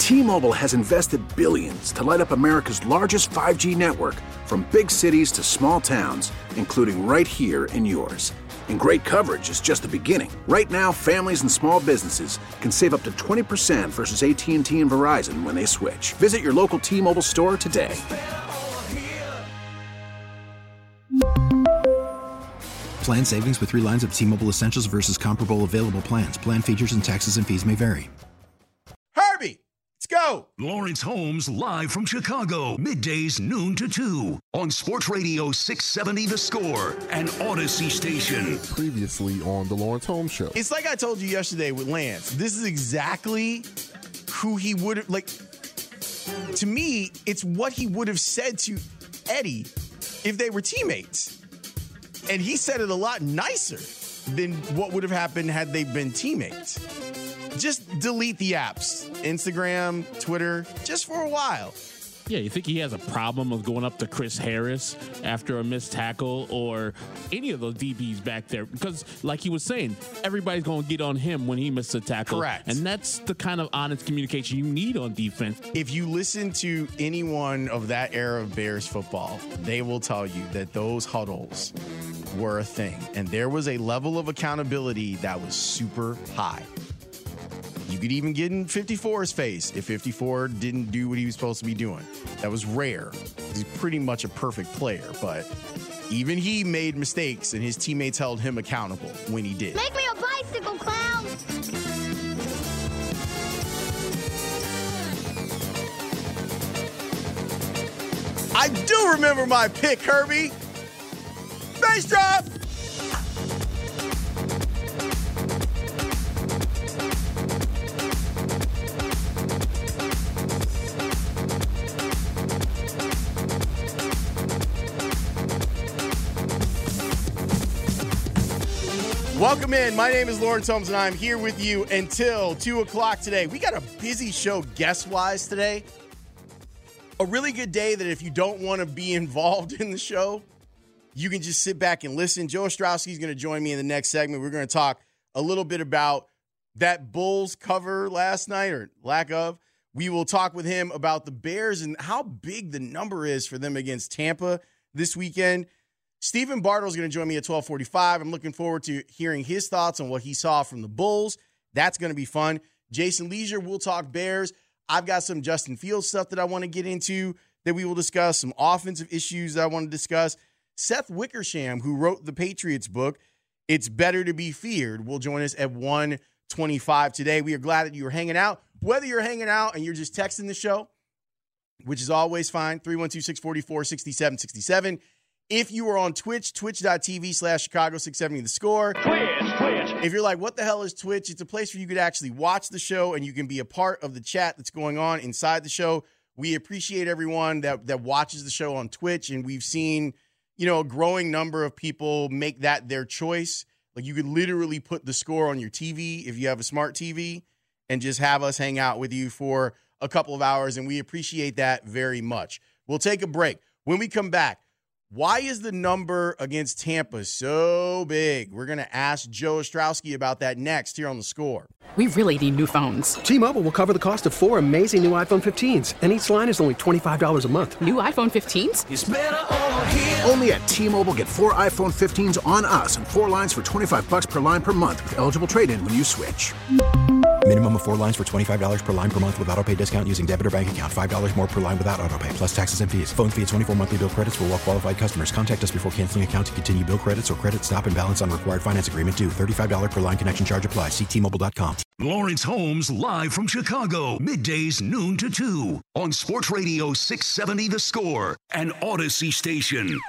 T-Mobile has invested billions to light up America's largest 5G network, from big cities to small towns, including right here in yours. And great coverage is just the beginning. Right now, families and small businesses can save up to 20% versus AT&T and Verizon when they switch. Visit your local T-Mobile store today. Plan savings with 3 lines of T-Mobile Essentials versus comparable available plans. Plan features and taxes and fees may vary. Herbie, let's go. Lawrence Holmes live from Chicago, middays noon to 2 on Sports Radio 670 The Score and Odyssey Station. Previously on the Lawrence Holmes Show. It's like I told you yesterday with Lance. This is exactly who he would have, like, to me, it's what he would have said to Eddie if they were teammates. And he said it a lot nicer than what would have happened had they been teammates. Just delete the apps, Instagram, Twitter, just for a while. Yeah, you think he has a problem of going up to Chris Harris after a missed tackle or any of those DBs back there? Because, like he was saying, everybody's going to get on him when he missed a tackle. Correct. And that's the kind of honest communication you need on defense. If you listen to anyone of that era of Bears football, they will tell you that those huddles were a thing. And there was a level of accountability that was super high. You could even get in 54's face if 54 didn't do what he was supposed to be doing. That was rare. He's pretty much a perfect player, but even he made mistakes, and his teammates held him accountable when he did. Make me a bicycle, clown! I do remember my pick, Herbie. Bass drop! Welcome in. My name is Lawrence Holmes, and I'm here with you until 2 o'clock today. We got a busy show guest-wise today. A really good day that if you don't want to be involved in the show, you can just sit back and listen. Joe Ostrowski is going to join me in the next segment. We're going to talk a little bit about that Bulls cover last night, or lack of. We will talk with him about the Bears and how big the number is for them against Tampa this weekend. Stephen Bartle is going to join me at 12:45. I'm looking forward to hearing his thoughts on what he saw from the Bulls. That's going to be fun. Jason Leisure, we'll talk Bears. I've got some Justin Fields stuff that I want to get into that we will discuss, some offensive issues that I want to discuss. Seth Wickersham, who wrote the Patriots book, It's Better to Be Feared, will join us at 1:25 today. We are glad that you are hanging out. Whether you're hanging out and you're just texting the show, which is always fine, 312-644-6767. If you are on Twitch, twitch.tv/Chicago670 The Score. Twitch. If you're like, what the hell is Twitch? It's a place where you could actually watch the show and you can be a part of the chat that's going on inside the show. We appreciate everyone that watches the show on Twitch, and we've seen, a growing number of people make that their choice. Like, you could literally put the Score on your TV if you have a smart TV and just have us hang out with you for a couple of hours, and we appreciate that very much. We'll take a break. When we come back, why is the number against Tampa so big? We're going to ask Joe Ostrowski about that next here on The Score. We really need new phones. T-Mobile will cover the cost of 4 amazing new iPhone 15s, and each line is only $25 a month. New iPhone 15s? It's better over here. Only at T-Mobile, get 4 iPhone 15s on us and 4 lines for $25 per line per month with eligible trade-in when you switch. Minimum of 4 lines for $25 per line per month with autopay discount using debit or bank account. $5 more per line without autopay, plus taxes and fees. Phone fee at 24 monthly bill credits for well-qualified customers. Contact us before canceling account to continue bill credits or credit stop and balance on required finance agreement due. $35 per line connection charge applies. See T-Mobile.com. Lawrence Holmes live from Chicago, middays noon to 2 on Sports Radio 670 The Score and Odyssey Station.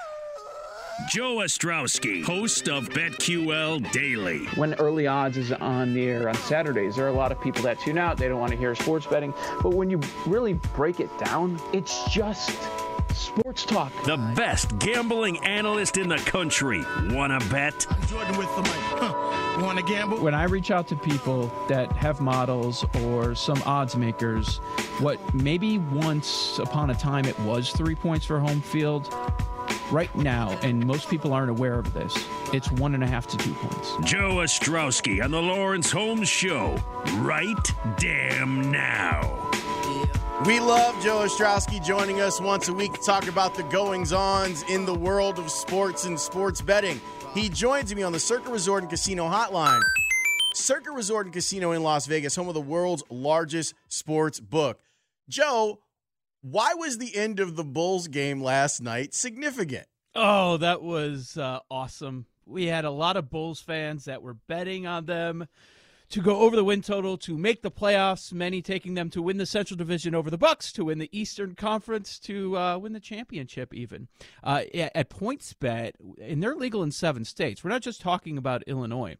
Joe Ostrowski, host of BetQL Daily. When Early Odds is on the air on Saturdays, there are a lot of people that tune out. They don't want to hear sports betting. But when you really break it down, it's just sports talk. The best gambling analyst in the country. Wanna bet? Jordan with the mic. Wanna gamble? When I reach out to people that have models or some odds makers, what maybe once upon a time it was 3 points for home field, right now, and most people aren't aware of this, it's 1.5 to 2 points. Joe Ostrowski on the Lawrence Holmes Show, right damn now. We love Joe Ostrowski joining us once a week to talk about the goings-ons in the world of sports and sports betting. He joins me on the Circa Resort and Casino Hotline. Circa Resort and Casino in Las Vegas, home of the world's largest sports book. Joe, why was the end of the Bulls game last night significant? Oh, that was awesome. We had a lot of Bulls fans that were betting on them to go over the win total, to make the playoffs, many taking them to win the Central Division over the Bucks, to win the Eastern Conference, to win the championship even. At PointsBet, and they're legal in 7 states. We're not just talking about Illinois,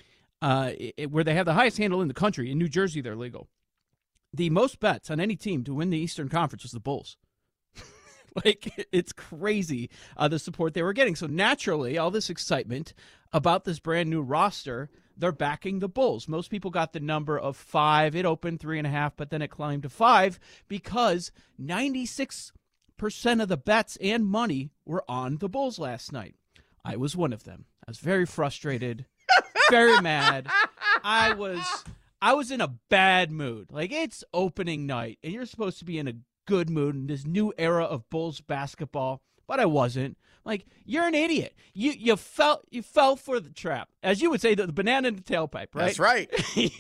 where they have the highest handle in the country. In New Jersey, they're legal. The most bets on any team to win the Eastern Conference was the Bulls. It's crazy the support they were getting. So naturally, all this excitement about this brand new roster, they're backing the Bulls. Most people got the number of 5. It opened 3.5, but then it climbed to 5 because 96% of the bets and money were on the Bulls last night. I was one of them. I was very frustrated, very mad. I was in a bad mood. It's opening night, and you're supposed to be in a good mood in this new era of Bulls basketball, but I wasn't. You're an idiot. You fell for the trap. As you would say, the banana in the tailpipe, right? That's right.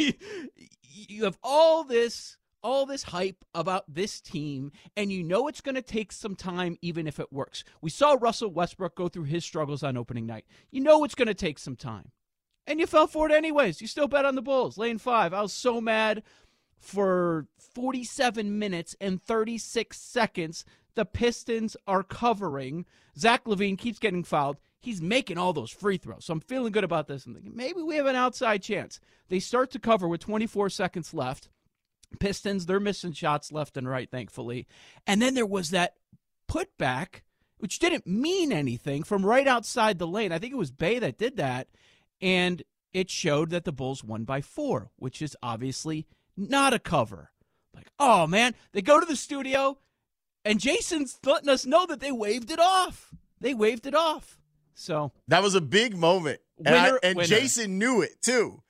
You have all this hype about this team, and you know it's going to take some time even if it works. We saw Russell Westbrook go through his struggles on opening night. You know it's going to take some time. And you fell for it anyways. You still bet on the Bulls, laying 5. I was so mad. For 47 minutes and 36 seconds, the Pistons are covering. Zach LaVine keeps getting fouled. He's making all those free throws. So I'm feeling good about this. I'm thinking maybe we have an outside chance. They start to cover with 24 seconds left. Pistons, they're missing shots left and right, thankfully. And then there was that putback, which didn't mean anything, from right outside the lane. I think it was Bey that did that. And it showed that the Bulls won by 4, which is obviously not a cover. Oh, man. They go to the studio, and Jason's letting us know that they waved it off. So that was a big moment. Winner. Jason knew it, too.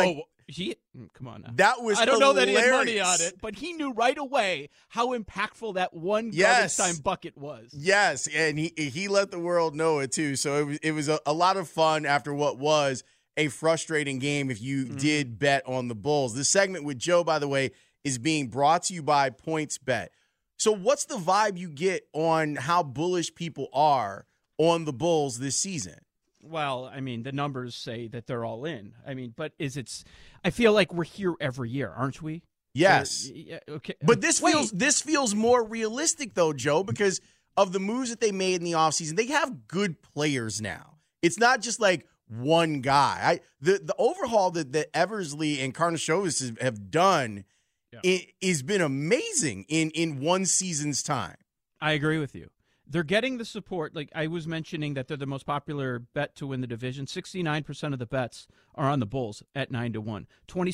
Come on now. That was I don't know that he had hilarious. money on it, but he knew right away how impactful that one garbage time bucket was. Yes, and he let the world know it, too. So it was a lot of fun after what was a frustrating game if you did bet on the Bulls. This segment with Joe, by the way, is being brought to you by PointsBet. So what's the vibe you get on how bullish people are on the Bulls this season? Well, the numbers say that they're all in. But I feel like we're here every year, aren't we? Yes. Okay. But this feels more realistic, though, Joe, because of the moves that they made in the offseason. They have good players now. It's not just one guy. The overhaul that Eversley and Karnisovas have done has been amazing in one season's time. I agree with you. They're getting the support. I was mentioning that they're the most popular bet to win the division. 69% of the bets are on the Bulls at 9-1.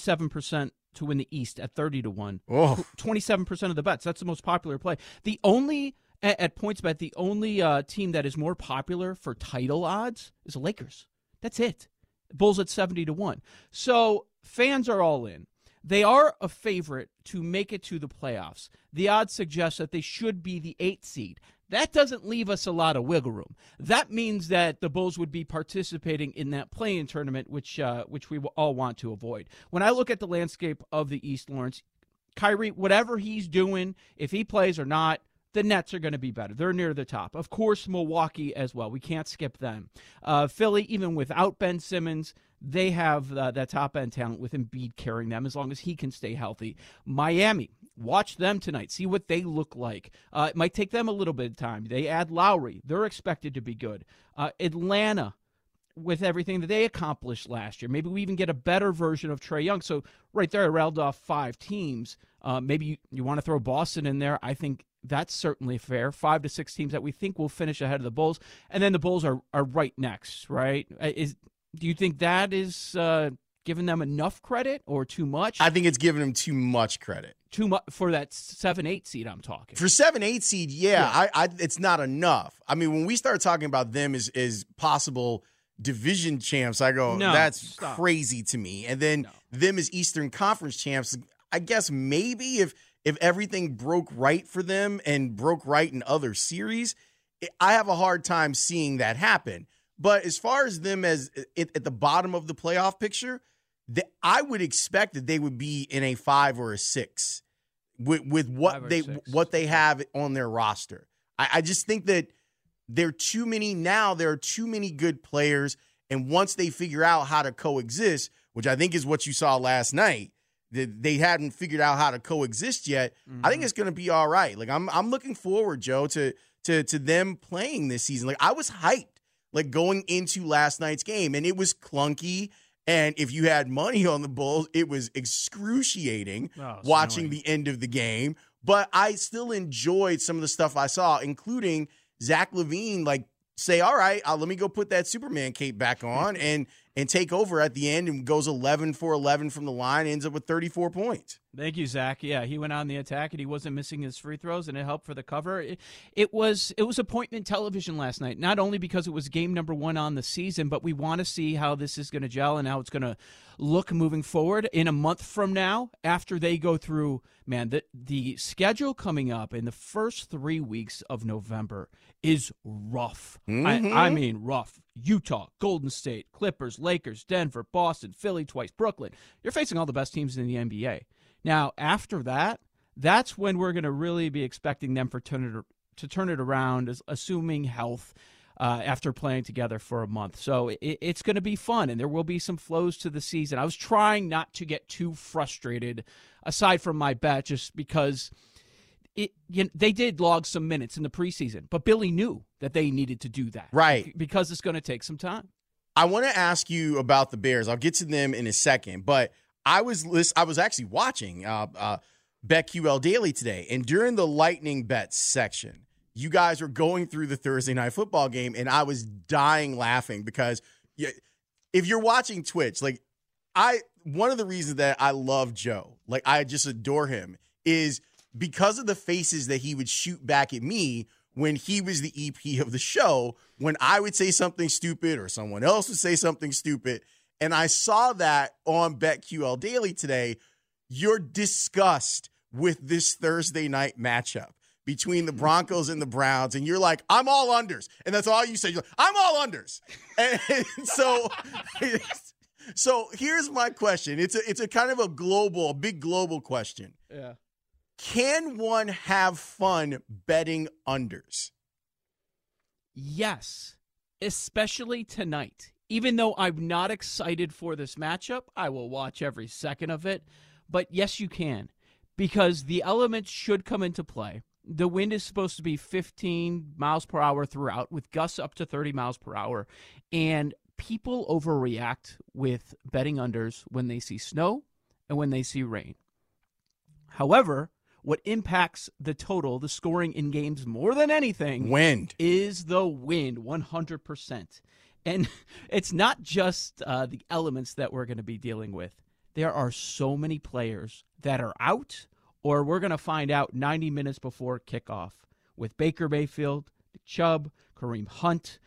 27% to win the East at 30-1. Oh. 27% of the bets. That's the most popular play. The only at PointsBet, the only team that is more popular for title odds is the Lakers. That's it. Bulls at 70-1. So fans are all in. They are a favorite to make it to the playoffs. The odds suggest that they should be the 8th seed. That doesn't leave us a lot of wiggle room. That means that the Bulls would be participating in that play-in tournament, which we all want to avoid. When I look at the landscape of the East, Lawrence, Kyrie, whatever he's doing, if he plays or not, the Nets are going to be better. They're near the top. Of course, Milwaukee as well. We can't skip them. Philly, even without Ben Simmons, they have that top-end talent with Embiid carrying them as long as he can stay healthy. Miami, watch them tonight. See what they look like. It might take them a little bit of time. They add Lowry. They're expected to be good. Atlanta, with everything that they accomplished last year. Maybe we even get a better version of Trae Young. So right there, I rattled off 5 teams. Maybe you want to throw Boston in there. I think that's certainly fair. 5 to 6 teams that we think will finish ahead of the Bulls. And then the Bulls are right next, right? Do you think that is giving them enough credit or too much? I think it's giving them too much credit. Too much for that 7-8 seed I'm talking. For 7-8 seed, yeah. It's not enough. When we start talking about them as possible division champs, I go, that's crazy to me. And then them as Eastern Conference champs, I guess maybe if everything broke right for them and broke right in other series, I have a hard time seeing that happen. But as far as them as at the bottom of the playoff picture, I would expect that they would be in a 5 or a 6 with what they have on their roster. I just think that there are too many now. There are too many good players, and once they figure out how to coexist, which I think is what you saw last night, that they hadn't figured out how to coexist yet. Mm-hmm. I think it's going to be all right. Like I'm looking forward, Joe, to them playing this season. Like I was hyped, like going into last night's game, and it was clunky. And if you had money on the Bulls, it was excruciating watching the end of the game. But I still enjoyed some of the stuff I saw, including Zach LaVine, like say, all right, let me go put that Superman cape back on and take over at the end, and goes 11 for 11 from the line, ends up with 34 points. Thank you, Zach. Yeah, he went on the attack, and he wasn't missing his free throws, and it helped for the cover. It was appointment television last night, not only because it was game number 1 on the season, but we want to see how this is going to gel and how it's going to look moving forward in a month from now after they go through, man, the schedule coming up in the first 3 weeks of November is rough. Mm-hmm. I mean rough. Utah, Golden State, Clippers, Lakers, Denver, Boston, Philly twice, Brooklyn. You're facing all the best teams in the NBA. Now, after that, that's when we're going to really be expecting them to turn it around, assuming health, after playing together for a month. So it's going to be fun, and there will be some flows to the season. I was trying not to get too frustrated, aside from my bet, just because they did log some minutes in the preseason, but Billy knew that they needed to do that. Right. Because it's going to take some time. I want to ask you about the Bears. I'll get to them in a second, but I was actually watching BetQL Daily today, and during the Lightning Bets section, you guys were going through the Thursday Night Football game, and I was dying laughing because if you're watching Twitch, like one of the reasons that I love Joe, like I just adore him, is because of the faces that he would shoot back at me when he was the EP of the show, when I would say something stupid or someone else would say something stupid. And I saw that on BetQL Daily today, your disgust with this Thursday night matchup between the Broncos and the Browns. And you're like, I'm all unders. And that's all you say. You're like, I'm all unders. And so here's my question. It's a kind of a big global question. Yeah. Can one have fun betting unders? Yes, especially tonight. Even though I'm not excited for this matchup, I will watch every second of it. But yes, you can, because the elements should come into play. The wind is supposed to be 15 miles per hour throughout, with gusts up to 30 miles per hour. And people overreact with betting unders when they see snow and when they see rain. However, what impacts the total, the scoring in games more than anything, is the wind, 100%. And it's not just the elements that we're going to be dealing with. There are so many players that are out, or we're going to find out 90 minutes before kickoff, with Baker Mayfield, Nick Chubb, Kareem Hunt,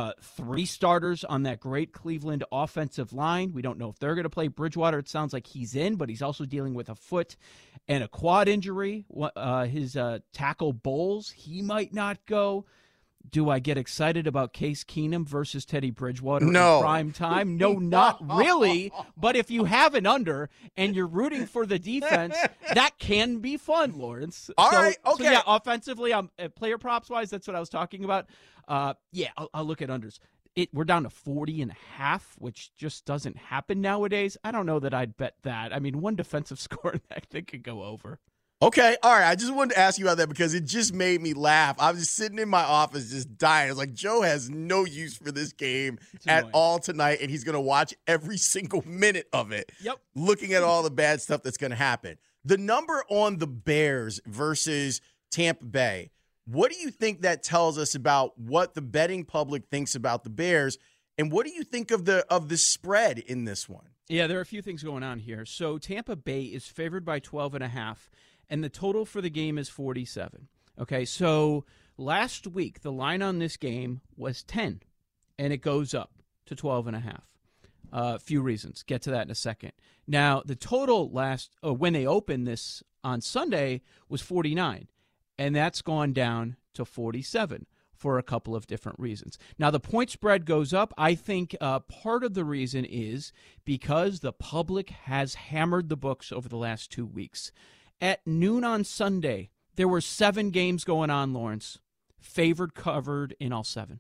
3 starters on that great Cleveland offensive line. We don't know if they're going to play. Bridgewater, it sounds like he's in, but he's also dealing with a foot and a quad injury. His tackle Bowles, he might not go. Do I get excited about Case Keenum versus Teddy Bridgewater in prime time? No, not really. But if you have an under and you're rooting for the defense, that can be fun, Lawrence. All right, okay. So yeah, offensively, player props wise, that's what I was talking about. I'll look at unders. We're down to 40.5, which just doesn't happen nowadays. I don't know that I'd bet that. I mean, one defensive score I think could go over. Okay, all right. I just wanted to ask you about that because it just made me laugh. I was just sitting in my office just dying. I was like, Joe has no use for this game at all tonight, and he's going to watch every single minute of it, looking at all the bad stuff that's going to happen. The number on the Bears versus Tampa Bay, what do you think that tells us about what the betting public thinks about the Bears, and what do you think of the spread in this one? Yeah, there are a few things going on here. So Tampa Bay is favored by 12.5. And the total for the game is 47. Okay, so last week, the line on this game was 10, and it goes up to 12.5. A few reasons. Get to that in a second. Now, the total when they opened this on Sunday was 49, and that's gone down to 47 for a couple of different reasons. Now, the point spread goes up. I think part of the reason is because the public has hammered the books over the last 2 weeks. At noon on Sunday, there were 7 games going on, Lawrence. Favored covered in all 7.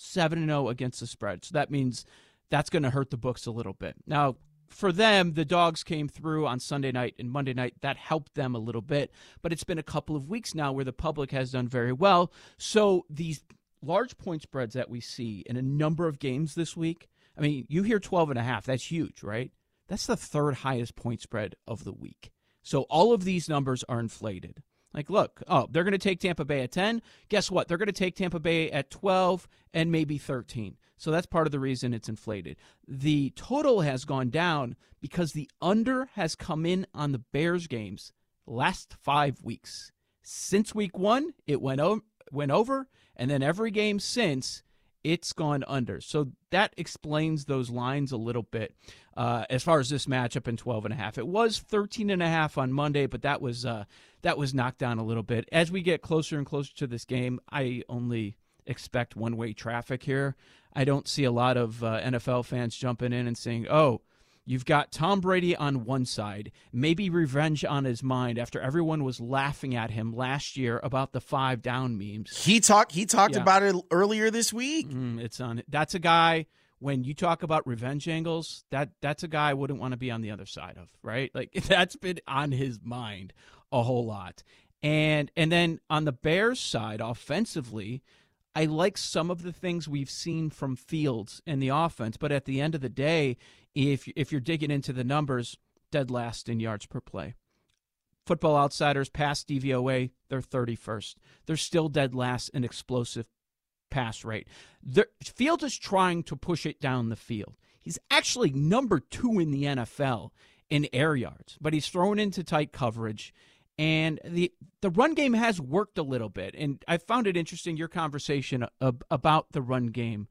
7-0 against the spread. So that means that's going to hurt the books a little bit. Now, for them, the dogs came through on Sunday night and Monday night. That helped them a little bit. But it's been a couple of weeks now where the public has done very well. So these large point spreads that we see in a number of games this week, I mean, you hear 12.5. That's huge, right? That's the 3rd highest point spread of the week. So all of these numbers are inflated. Like, look, they're going to take Tampa Bay at 10. Guess what? They're going to take Tampa Bay at 12 and maybe 13. So that's part of the reason it's inflated. The total has gone down because the under has come in on the Bears games last 5 weeks. Since week 1, it went over, and then every game since, it's gone under. So that explains those lines a little bit as far as this matchup in 12.5. It was 13.5 on Monday, but that was knocked down a little bit. As we get closer and closer to this game, I only expect one-way traffic here. I don't see a lot of NFL fans jumping in and saying, oh, you've got Tom Brady on one side, maybe revenge on his mind after everyone was laughing at him last year about the 5 down memes. He talked about it earlier this week. That's a guy, when you talk about revenge angles, that's a guy I wouldn't want to be on the other side of, right? Like, that's been on his mind a whole lot. And then on the Bears side, offensively, I like some of the things we've seen from Fields in the offense, but at the end of the day, if you're digging into the numbers, dead last in yards per play. Football Outsiders pass DVOA, they're 31st. They're still dead last in explosive pass rate. Fields is trying to push it down the field. He's actually number 2 in the NFL in air yards, but he's thrown into tight coverage. And the run game has worked a little bit. And I found it interesting, your conversation about the run game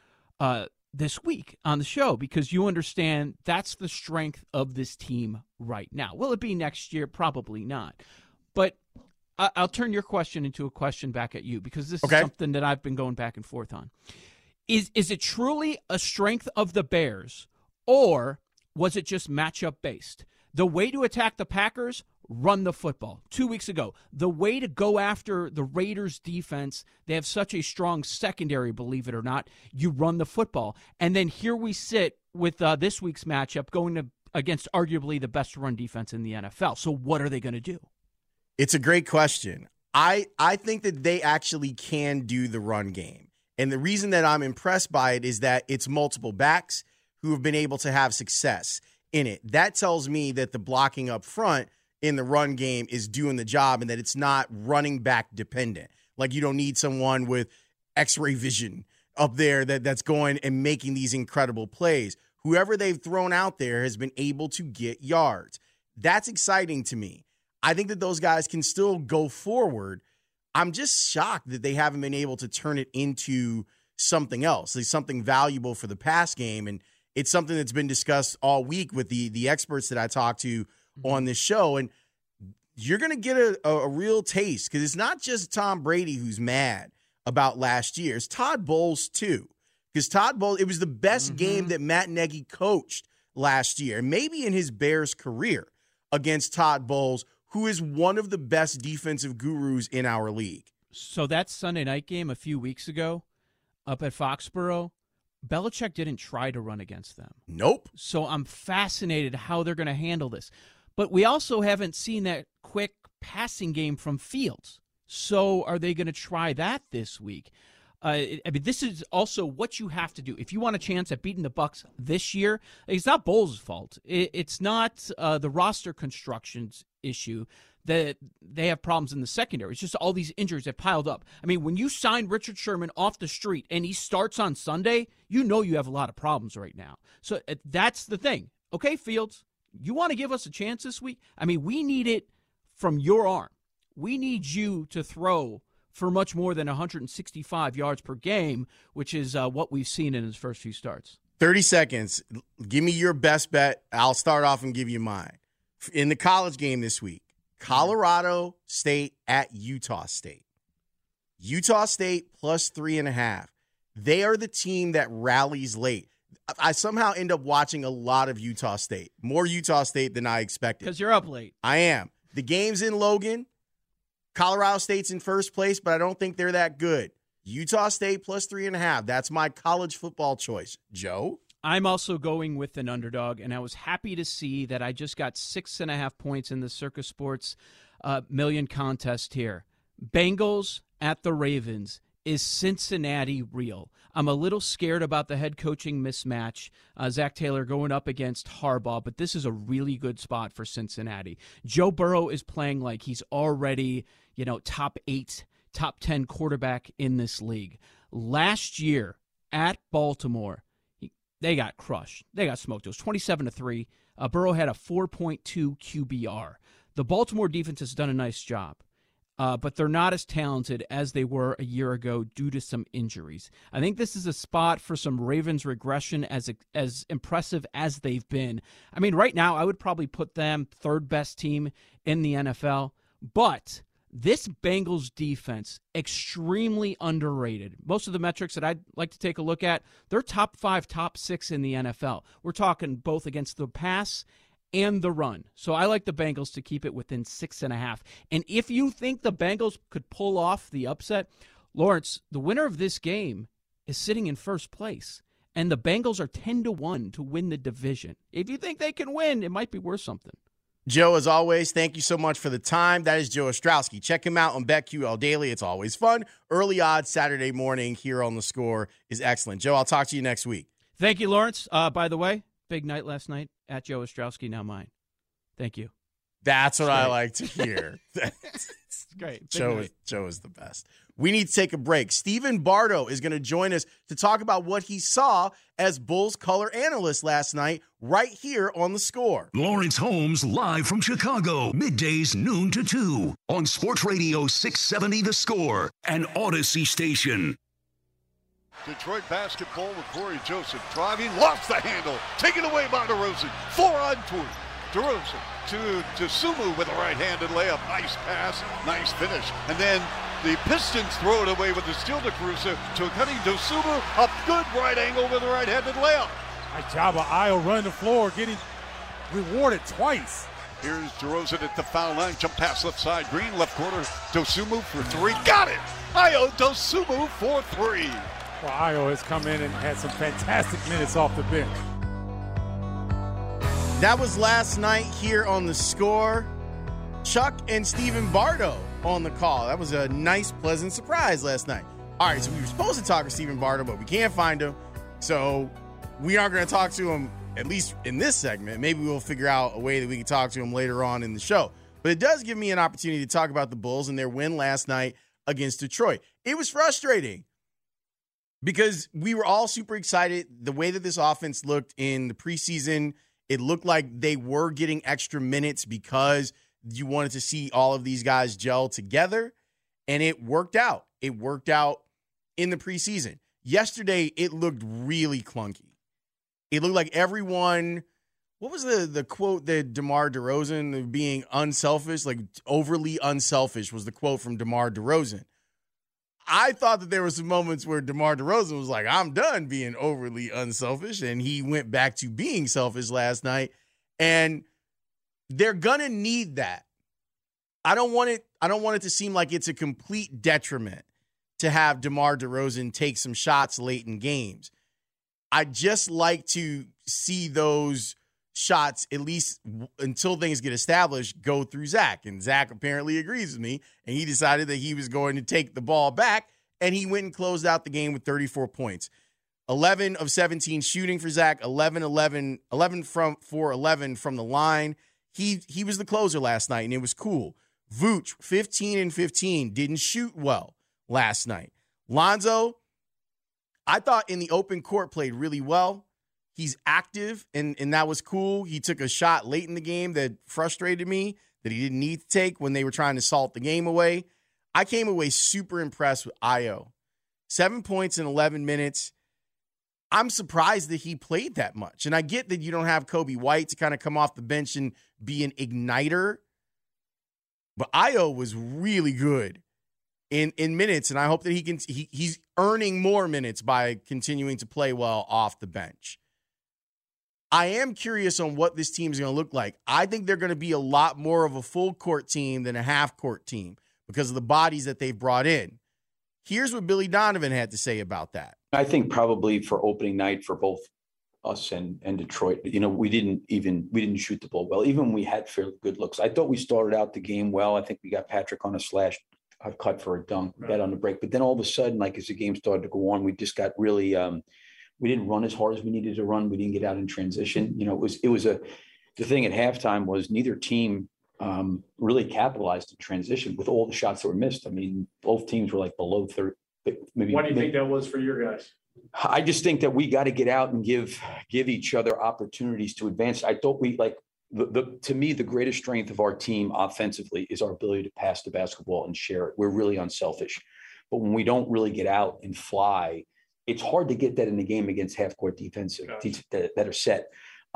this week on the show, because you understand that's the strength of this team right now. Will it be next year? Probably not. But I'll turn your question into a question back at you, because this is something that I've been going back and forth on. Is it truly a strength of the Bears, or was it just matchup based? The way to attack the Packers, run the football. 2 weeks ago, the way to go after the Raiders defense, they have such a strong secondary, believe it or not, you run the football. And then here we sit with this week's matchup going against arguably the best run defense in the NFL. So what are they going to do? It's a great question. I think that they actually can do the run game. And the reason that I'm impressed by it is that it's multiple backs who have been able to have success in it. That tells me that the blocking up front in the run game is doing the job, and that it's not running back dependent. Like, you don't need someone with X-ray vision up there that's going and making these incredible plays. Whoever they've thrown out there has been able to get yards. That's exciting to me. I think that those guys can still go forward. I'm just shocked that they haven't been able to turn it into something else, like something valuable for the pass game. And it's something that's been discussed all week with the experts that I talked to on this show. And you're going to get a real taste, because it's not just Tom Brady who's mad about last year. It's Todd Bowles too, because Todd Bowles, it was the best game that Matt Nagy coached last year, maybe in his Bears career, against Todd Bowles, who is one of the best defensive gurus in our league. So that Sunday night game a few weeks ago up at Foxborough, Belichick didn't try to run against them. Nope. So I'm fascinated how they're going to handle this. But we also haven't seen that quick passing game from Fields. So are they going to try that this week? I mean, this is also what you have to do. If you want a chance at beating the Bucs this year, it's not Bowles' fault. It's not the roster constructions issue that they have problems in the secondary. It's just all these injuries have piled up. I mean, when you sign Richard Sherman off the street and he starts on Sunday, you know you have a lot of problems right now. So that's the thing. Okay, Fields, you want to give us a chance this week? I mean, we need it from your arm. We need you to throw for much more than 165 yards per game, which is what we've seen in his first few starts. 30 seconds. Give me your best bet. I'll start off and give you mine. In the college game this week, Colorado State at Utah State. Utah State plus 3.5. They are the team that rallies late. I somehow end up watching a lot of Utah State. More Utah State than I expected. Because you're up late. I am. The game's in Logan. Colorado State's in first place, but I don't think they're that good. Utah State plus 3.5. That's my college football choice. Joe? I'm also going with an underdog, and I was happy to see that I just got 6.5 points in the Circus Sports million contest here. Bengals at the Ravens. Is Cincinnati real? I'm a little scared about the head coaching mismatch. Zach Taylor going up against Harbaugh, but this is a really good spot for Cincinnati. Joe Burrow is playing like he's already, top 8, top 10 quarterback in this league. Last year at Baltimore, they got crushed. They got smoked. It was 27-3. Burrow had a 4.2 QBR. The Baltimore defense has done a nice job. But they're not as talented as they were a year ago due to some injuries. I think this is a spot for some Ravens regression as impressive as they've been. I mean, right now, I would probably put them third best team in the NFL. But this Bengals defense, extremely underrated. Most of the metrics that I'd like to take a look at, they're top 5, top 6 in the NFL. We're talking both against the pass and the run. So I like the Bengals to keep it within 6.5. And if you think the Bengals could pull off the upset, Lawrence, the winner of this game is sitting in first place. And the Bengals are 10-1 to win the division. If you think they can win, it might be worth something. Joe, as always, thank you so much for the time. That is Joe Ostrowski. Check him out on BetQL Daily. It's always fun. Early odds Saturday morning here on The Score is excellent. Joe, I'll talk to you next week. Thank you, Lawrence. By the way, big night last night at Joe Ostrowski, now mine. Thank you. That's what I like to hear. It's great. Joe is the best. We need to take a break. Stephen Bardo is going to join us to talk about what he saw as Bulls color analyst last night right here on The Score. Lawrence Holmes live from Chicago, middays noon to 2 on Sports Radio 670 The Score and Odyssey Station. Detroit basketball with Corey Joseph driving, lost the handle, taken away by DeRozan. 4-on-2. DeRozan to Dosunmu with a right-handed layup. Nice pass, nice finish. And then the Pistons throw it away with the steal to Caruso to cutting Dosunmu. A good right angle with a right-handed layup. Nice job of Ayo running the floor, getting rewarded twice. Here's DeRozan at the foul line. Jump pass left side. Green left corner. Dosunmu for 3. Got it! Ayo Dosunmu for 3. Well, Ayo has come in and had some fantastic minutes off the bench. That was last night here on The Score. Chuck and Stephen Bardo on the call. That was a nice, pleasant surprise last night. All right, so we were supposed to talk to Stephen Bardo, but we can't find him. So we aren't going to talk to him, at least in this segment. Maybe we'll figure out a way that we can talk to him later on in the show. But it does give me an opportunity to talk about the Bulls and their win last night against Detroit. It was frustrating because we were all super excited. The way that this offense looked in the preseason, it looked like they were getting extra minutes because you wanted to see all of these guys gel together, and it worked out. It worked out in the preseason. Yesterday, it looked really clunky. It looked like everyone – what was the quote that DeMar DeRozan, being unselfish, like overly unselfish was the quote from DeMar DeRozan. I thought that there were some moments where DeMar DeRozan was like, I'm done being overly unselfish, and he went back to being selfish last night. And they're going to need that. I don't want it to seem like it's a complete detriment to have DeMar DeRozan take some shots late in games. I just like to see those shots, at least until things get established, go through Zach. And Zach apparently agrees with me, and he decided that he was going to take the ball back, and he went and closed out the game with 34 points. 11 of 17 shooting for Zach, 11 from 11 from the line. He was the closer last night, and it was cool. Vooch, 15 and 15, didn't shoot well last night. Lonzo, I thought in the open court played really well. He's active, and that was cool. He took a shot late in the game that frustrated me, that he didn't need to take when they were trying to salt the game away. I came away super impressed with Ayo. 7 points in 11 minutes. I'm surprised that he played that much. And I get that you don't have Kobe White to kind of come off the bench and be an igniter. But Ayo was really good in minutes, and I hope that he's earning more minutes by continuing to play well off the bench. I am curious on what this team is going to look like. I think they're going to be a lot more of a full court team than a half court team because of the bodies that they've brought in. Here's what Billy Donovan had to say about that. I think probably for opening night for both us and Detroit, we didn't shoot the ball well. Even when we had fairly good looks, I thought we started out the game well. I think we got Patrick on a slash cut for a dunk, got on the break. But then all of a sudden, like as the game started to go on, we just got really we didn't run as hard as we needed to run. We didn't get out in transition. The thing at halftime was neither team really capitalized in transition with all the shots that were missed. I mean, both teams were like below 30. Why do you think that was for your guys? I just think that we got to get out and give each other opportunities to advance. I thought to me, the greatest strength of our team offensively is our ability to pass the basketball and share it. We're really unselfish. But when we don't really get out and fly, it's hard to get that in the game against half-court defensive that are set.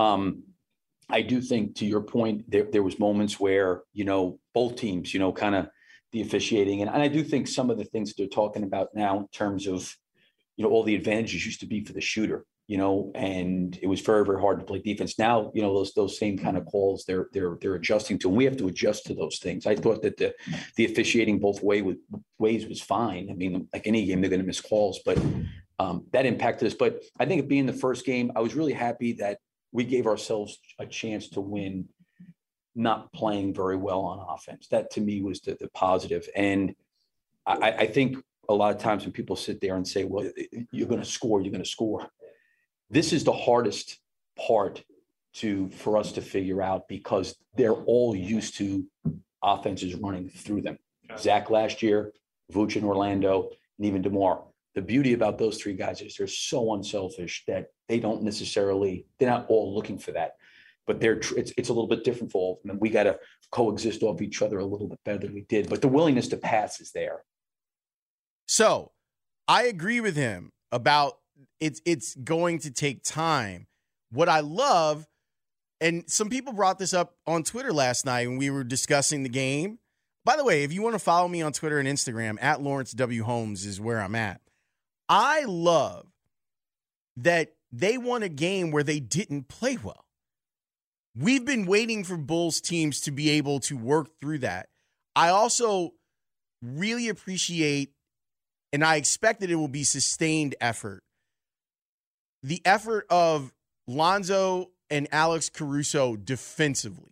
I do think, to your point, there was moments where, both teams, kind of the officiating. And I do think some of the things that they're talking about now in terms of, all the advantages used to be for the shooter, and it was very, very hard to play defense. Now, those same kind of calls they're adjusting to, and we have to adjust to those things. I thought that the officiating both ways was fine. I mean, like any game, they're going to miss calls, but that impacted us. But I think it being the first game, I was really happy that we gave ourselves a chance to win, not playing very well on offense. That to me was the positive. And I think a lot of times when people sit there and say, well, you're going to score. This is the hardest part for us to figure out because they're all used to offenses running through them. Zach last year, Vooch in Orlando, and even DeMar. The beauty about those three guys is they're so unselfish that they're not all looking for that. But it's a little bit different for all of them. And we got to coexist off each other a little bit better than we did. But the willingness to pass is there. So I agree with him about it's going to take time. What I love, and some people brought this up on Twitter last night when we were discussing the game. By the way, if you want to follow me on Twitter and Instagram, at Lawrence W. Holmes is where I'm at. I love that they won a game where they didn't play well. We've been waiting for Bulls teams to be able to work through that. I also really appreciate, and I expect that it will be sustained effort, the effort of Lonzo and Alex Caruso defensively.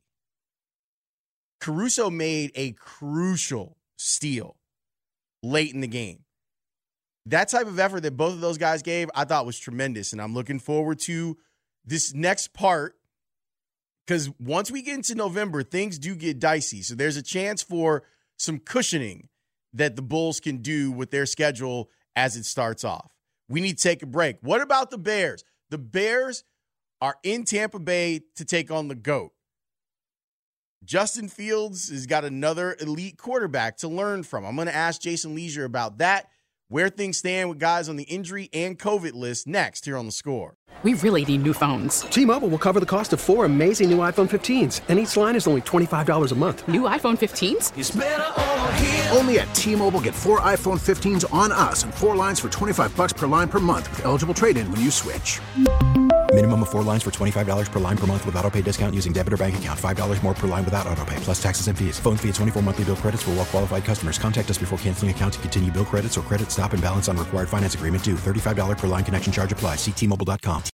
Caruso made a crucial steal late in the game. That type of effort that both of those guys gave, I thought was tremendous, and I'm looking forward to this next part because once we get into November, things do get dicey. So there's a chance for some cushioning that the Bulls can do with their schedule as it starts off. We need to take a break. What about the Bears? The Bears are in Tampa Bay to take on the GOAT. Justin Fields has got another elite quarterback to learn from. I'm going to ask Jason Leisure about that, where things stand with guys on the injury and COVID list next here on The Score. We really need new phones. T-Mobile will cover the cost of 4 amazing new iPhone 15s, and each line is only $25 a month. New iPhone 15s? It's better over here. Only at T-Mobile, get 4 iPhone 15s on us and 4 lines for $25 per line per month with eligible trade-in when you switch. Minimum of 4 lines for $25 per line per month with autopay discount using debit or bank account. $5 more per line without autopay, plus taxes and fees. Phone fee at 24 monthly bill credits for well-qualified customers. Contact us before canceling account to continue bill credits or credit stop and balance on required finance agreement due. $35 per line connection charge applies. See T-Mobile.com.